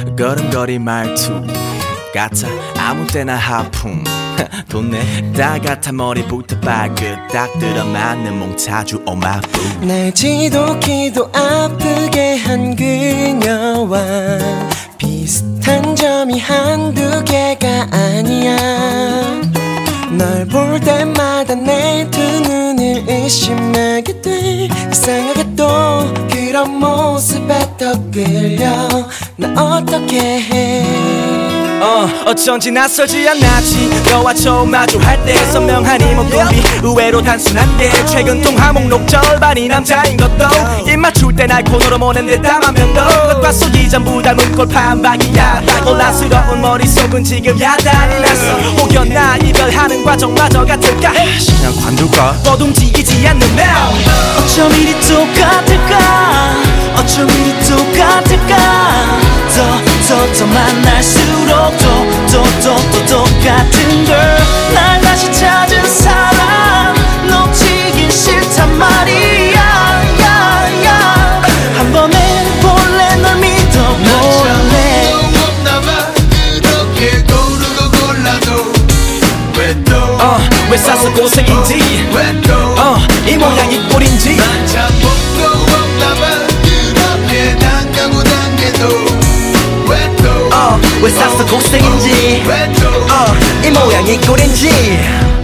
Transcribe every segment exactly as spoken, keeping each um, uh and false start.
걸음걸이 말투 같아 아무 때나 하품 돋네 다 같아 머리부터 발끝 딱 들어맞는 몽타주 오마부 날 지독히도 아프게 한 그녀와 비슷한 점이 한두 개가 아니야 널 볼 때마다 내 두 눈을 의심하게 돼 이상하게 또 그런 모습에 더 끌려 나 어떻게 해 어, 어쩐지 낯설지 않았지 너와 처음 마주할 때 선명한 이 목소리 의외로 단순한데 최근 통화 목록 절반이 남자인 것도 입 맞출 때 날 코너로 보낸데 담하면 너 것과 속이 전부 닮은 꼴판박이야 혼란스러운 머릿속은 지금 야단이 났어 혹여나 이별하는 과정마저 같을까 그냥 관둘까 뻗 움직이지 않는 날 어쩜 이리 똑같을까 어쩜 이리 똑같을까 더 더 더 만날수록 또 또 또 또 똑같은 걸 날 다시 찾은 사람 놓치긴 싫단 말이야 야, 야. 한 번에 볼래 널 믿어볼래 없나봐 그렇게 고르고 골라도 왜또 어, 왜 싸서 고생인지 어, 이 모양이 꼴인지 난 참 복도 없나봐 그렇게 당가고 당겨도 어, 왜 싸서 고생인지 어, 이 모양이 꼴인지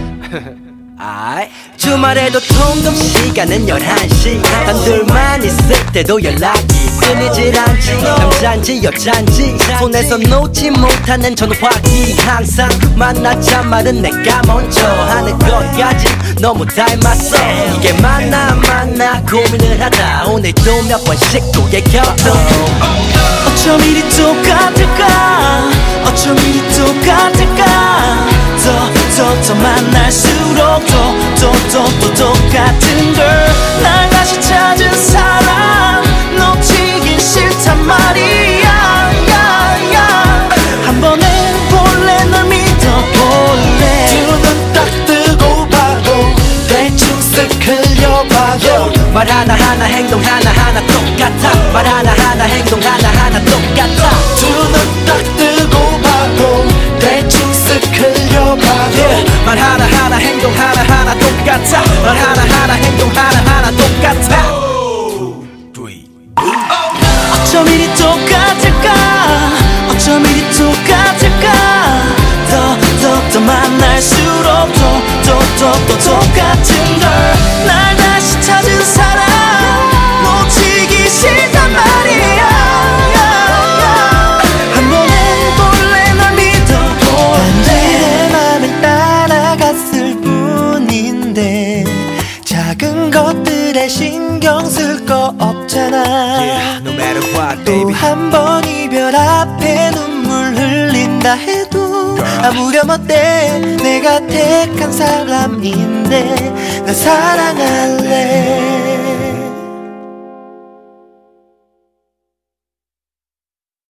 주말에도 통금 시간은 열한 시 단둘만 있을 때도 연락이 끊이질 않지 남잔지 여잔지 손에서 놓지 못하는 전화기 항상 만나자 말은 내가 먼저 하는 것까지 너무 닮았어 이게 맞나 맞나 고민을 하다 오늘도 몇 번씩 또 얘기했어 어쩜 이리 똑같을까 어쩜 이리 똑같을까 더 더 더 만날수록 또 또 또 똑같은 걸 날 다시 찾은 사람 놓치긴 싫단 말이야 야, 야. 한 번에 볼래 널 믿어볼래 두 눈 딱 뜨고 봐도 대충 쓱 흘려봐도 말 하나하나 행동 하나하나 똑같아 말 하나하나 행동 하나하나 똑같아 두 눈 딱 뜨고 봐도 대충 쓱 흘려봐도 yeah. 말 하나하나 행동 하나하나 똑같아 말 하나하나 행동 하나하나 똑같아 어쩜 이리 똑같을까 어쩜 이리 똑같을까 더 더 더 만날수록 또 또 또 또 똑같은 걸 날 다시 찾은 사람 놓치기 싫단 말이야 한 번에 볼래 널 믿어볼래 내 맘을 따라갔을 뿐인데 작은 것들에 신경 쓸 거 없잖아 yeah, no matter what, 또 한 번 이별 앞에 눈물 흘린다 해도 Girl. 아무렴 어때 내가 택한 사람인데 나 사랑할래